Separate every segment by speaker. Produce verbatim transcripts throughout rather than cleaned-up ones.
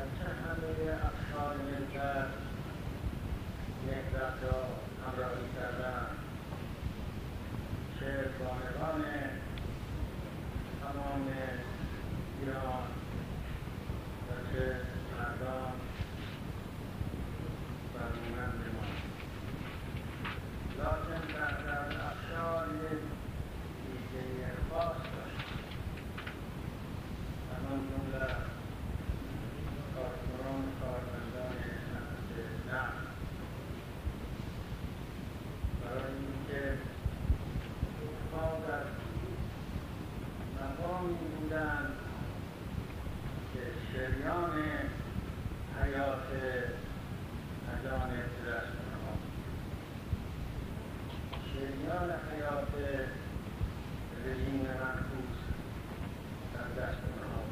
Speaker 1: گرچه همه افکار ملت نهضت را همراهی کردند، چه بانوان تمام ایران و چه مردان برمونند ما، لکن در در افشار یک ویژگی خاص داشت. همان جمله کارکنان کارمندان صنعت نفت، برای اینکه اونها در مقامی بودند که شریان حیات ادیان دست اونها، شریان حیات رژیم منحوس در دست اونها،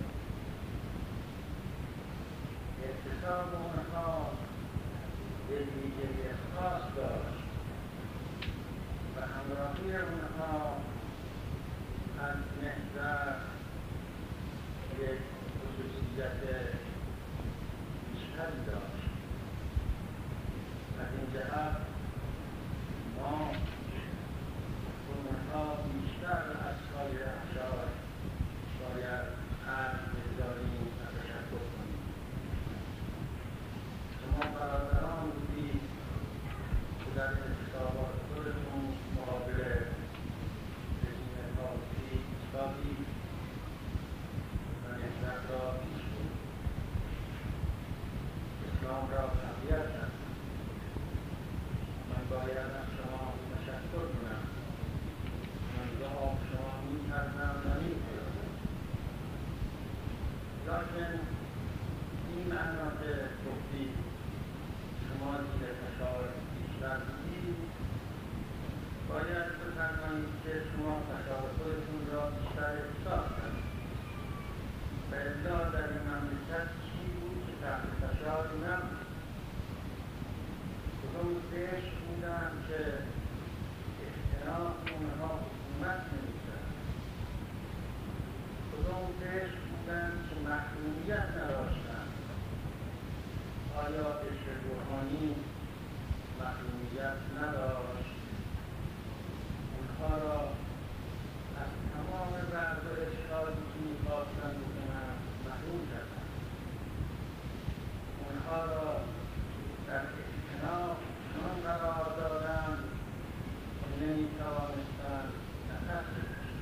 Speaker 1: اعتصاب اونها به ویژگی خاص داشت و همراهی اونها از نهضت یک خصوصیت بیشتری داشت. از این جهت ما اونها بیشتر از سایر افشار باید عرض بگذاریم و تشکر کنیم. شما برادران بودید که در اعتصابات خودتون مقابل رژیم طاغوتی ایستادید و نهضت را پیش بردید، اسلام را تقویت کردید. من باید از شما تشکر کنم. من ضعف شما می‌کردم و می‌کنم، لکن این معنا که گفتید شما زیر فشار بیشتر بودید، باید بفرمایید که شما فشار خودتون را بیشتر احساس کنید. و الا در این مملکت چی بود که تحت فشار نبود؟ کدوم دیش بودن که اختلاف اونها حکومت نمی‌کرد؟ کدوم دیش بودن که محرومیت نداشتن؟ آیا عشق روحانی محرومیت نداشت؟ اونها را از تمام ضرب و اشکالی که می‌خواستند بکنند محروم کردند. اونها را در اجتناب چنان قرار دادند که نمی‌توانستند نفس بکشند.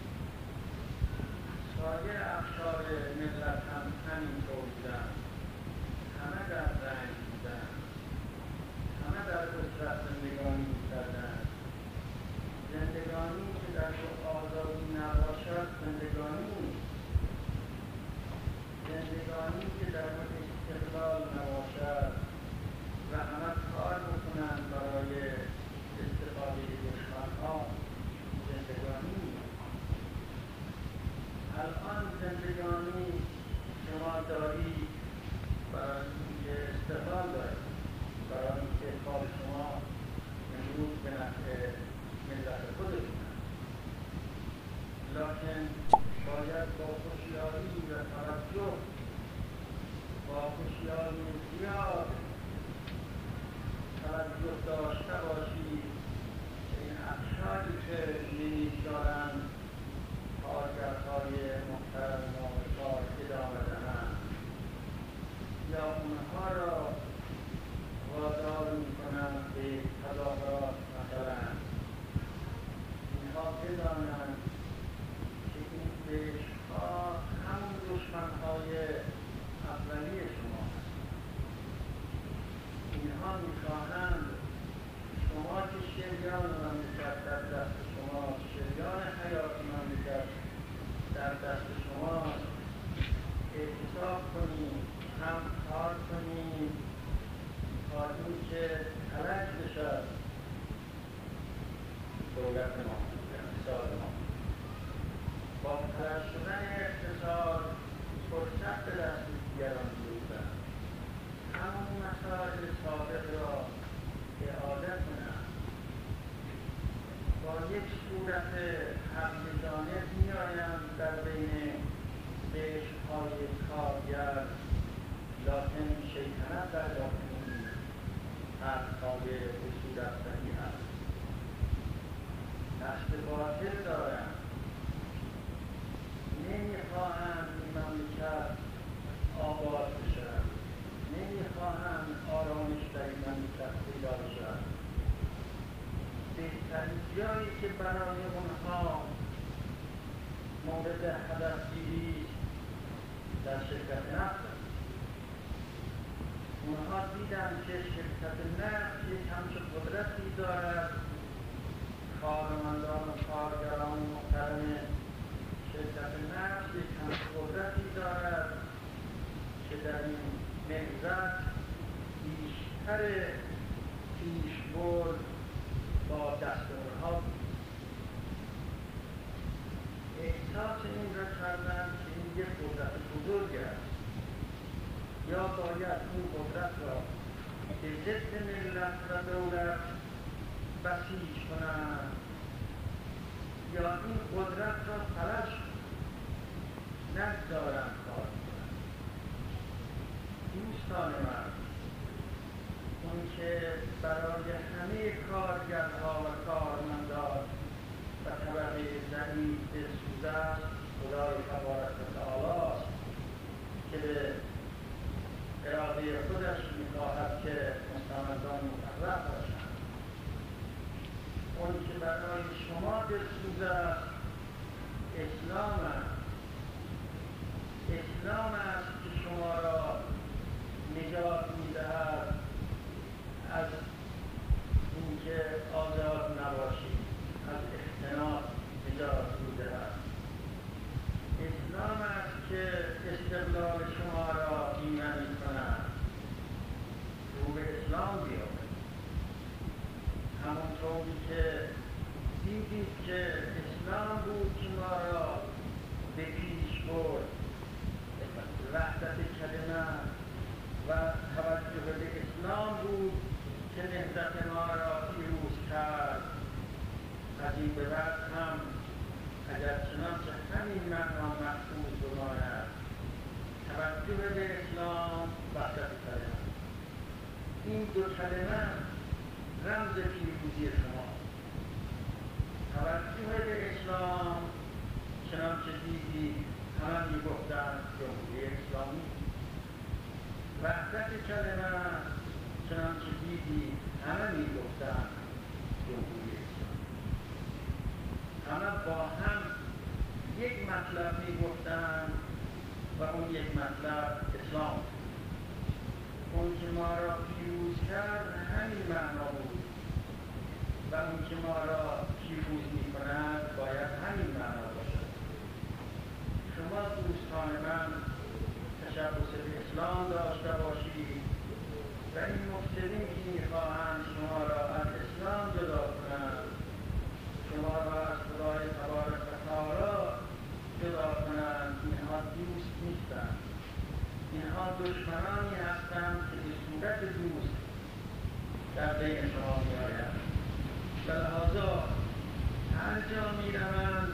Speaker 1: سایر افشار ملت هم همینطور بودند. همه در رنج بودند، همه در اسرت زندگانی می‌کردند. زندگانی که در آزادی نباشد زندگانی نیست. زندگانی که در استقلال نباشد و همه کار بکنند برای استفاده دشمن‌ها زندگانی نیست. الان زندگانی شما دارید برای اینکه استقلال دارید، برای اینکه کار شما امروز به نفع ملت خودتون است. لکن باید با هوشیاری و توجه، با هوشیاری زیاد توجه داشته باشید که این افشاری که نمی‌گذارند کارگرهای محترم نام کار ادامه دهند یا اونها را وادار می‌کنند به تظاهرات مثلا، اینها بدانند که این دیش‌ها همون دشمن‌های اولی شما هستند. اینها می‌خواهند شما که شریان مملکت در دست شما، شریان حیات مملکت در دست شما، اعتصاب کنید، هم کار کنید تا اینکه فلج بشد دولت ما، اقتصاد ما. با فلج شدن اقتصاد فرصت به دست دیگران بیفتد، همون مسائل سابق را اعاده کنند، با یک صورت حقیقانه میآیند در بین بهشت‌های کارگر، شرکت نفت است. اونها دیدن که شرکت نفت یک همچه قدرتی دارد، کارمندان و کارگران محترم شرکت نفت یک همچه قدرتی دارد که در این نهضت بیشتر پیشبرد با دستورها بود. احساس این را کردن که این یک قدرت بزرگ است، یا باید این قدرت را به ضد ملت و دولت بسیج کنند یا این قدرت را فلج نگذارند کار کنند. دوستان من، اون که برای همه کارگرها و کارمندان و طبقه ضعیف دلسوز است، خدای تبارک و تعالی است که به اراده خودش می‌خواهد که مستمندان مفرح باشند. اون که برای شما دلسوز است، اسلام است. اسلام است که شما را نجات می‌دهد از اینکه آزاد نباشید، از اختناق نجات می‌دهد. اسلام است که استقلال شما را ایمن می‌کند. رو به اسلام بیایید. همونطوری که دیدید که اسلام بود که ما را به پیش برد، وحدت کلمه و توجه به اسلام بود که نهضت ما را پیروز کرد. از این به بعد هم اگر چنانچه همین معنا محفوظ بماند، توجه به اسلام وحدت کلمه، این دو کلمه رمز پیروزی شما. توجه به اسلام چنانچه دیدی همه میگفتند جمهوری اسلامی. وحدت کلمه چنانچه دیدی همه میگفتند جمهوری اسلامی. همه با هم یک مطلب میگفتند و اون یک مطلب اسلام. اون که ما را پیروز کرد همین معنا بود و اون که ما را پیروز می‌کند باید همین معنا باشد. شما دوستان من تشبث به اسلام داشته باشید و این مفسدین که می‌خواهند شما را از اسلام جدا کنند، شما را از خدای تبارک و تعالی جدا کنند، اینها دوست نیستند. اینها دشمنانی هستند که به صورت دوست در بین شما می‌آیند. به لحاظا هر جا می‌روند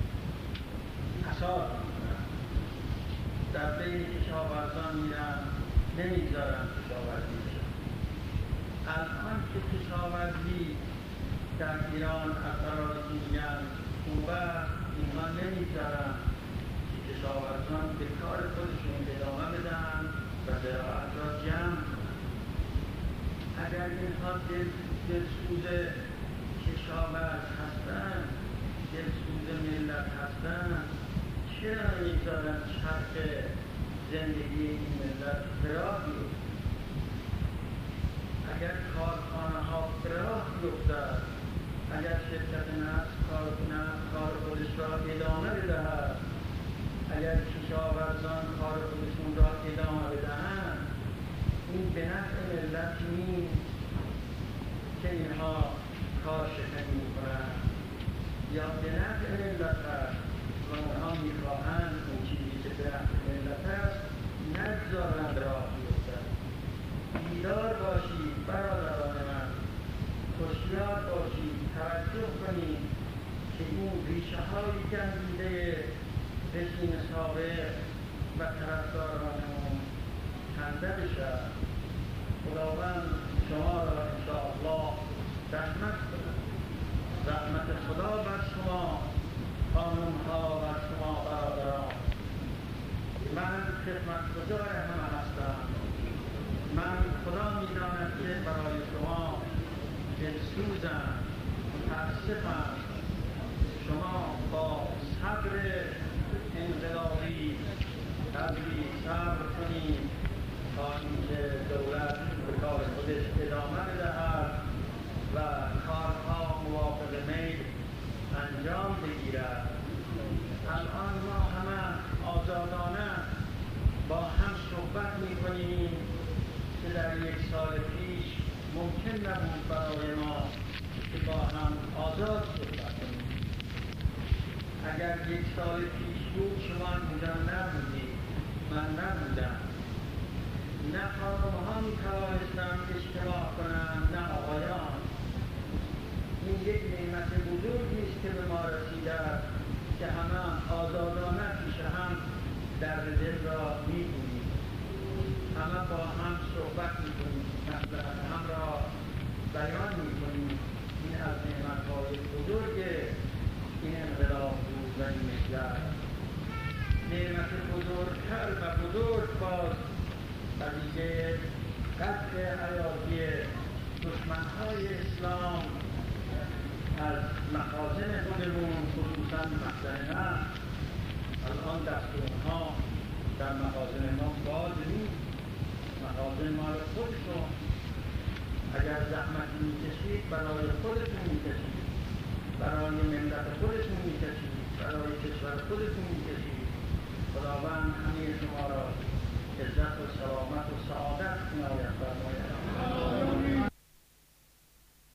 Speaker 1: فساد می‌کنند. در بین کشاورزان میرن، نمیگذارن کشاورزی بشه. الان که کشاورزی در ایران از قرار میگن خوبه، اینها نمیگذارن که کشاورزان به کار خودشون ادامه بدن و زراعت را جمع کنن. اگر اینها دل دلسوز کشاورز هستن، دلسوز ملت هستن، چرا نمیگذارن چرخ زندگی این ملت براه بیفتد؟ اگر کارخانه ها براه بیفتد، اگر شرکت نفت کار کار خودش را ادامه بدهد، اگر کشاورزان کار خودشون را ادامه بدهند، این به نفع ملت نیست که اینها کار شکنی میکنند، یا به نفع ملت است و اونها میخواهند اون چیزی که به نفع ملت است نگذارند راه بیفتد. بیدار باشید برادران من، هوشیار باشید، توجه کنید که این ریشه های گندیده رژیم سابق و طرفدارانمون کنده بشد. خداوند شما را انشاءالله رحمت کند. رحمت خدا بر شما خانم‌ها و شما برادران. من خدمتگزار همه هستم. من خدا می‌داند که برای شما دلسوزم، متأسفم. شما با صبر انقلابی تدریس صحبت می‌کنیم که در یک سال پیش ممکن نبود برای ما که با هم آزاد صحبت کنیم. اگر یک سال پیش بود شما اینجا نبودید، من نبودم، نه خانم‌ها می‌توانستند اجتماع کنند نه آقایان. این یک نعمت بزرگی است که به ما رسیده است که همه آزادانه پیش هم درد دل را می‌گوییم، همه با هم صحبت می‌کنیم، مصلحت هم را بیان می‌کنیم. این از نعمت‌های بزرگ این انقلاب بود و این ملت. نعمت بزرگتر و بزرگ باز قضیه قتل ایادی دشمن‌های اسلام از مخازن خودمون، خصوصا مخزن نفت. الان دست اونها در مخازن ما باز نیست، مخازن مال خودشون. اگر زحمتی می‌کشید برای خودتون می‌کشید، برای ملت خودتون می‌کشید، برای کشور خودتون می‌کشید. خداوند همه شما را عزت و سلامت و سعادت عنایت فرماید.